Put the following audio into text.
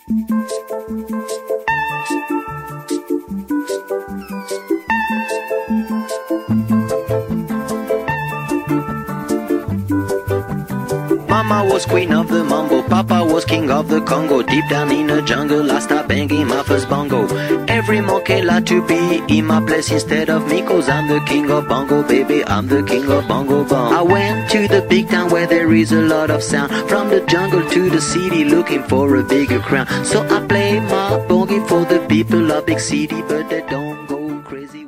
Mama was queen of the mambo, Papa was king of the Congo. Deep down in the jungle I started banging my first bongo. Every monkey like to be in my place instead of me, 'cause I'm the king of bongo, baby, I'm the king of bongo bong. I went to the big town where there is a lot of sound, from the jungle to the city looking for a bigger crown. So I play my bongo for the people of big city, but they don't go crazy.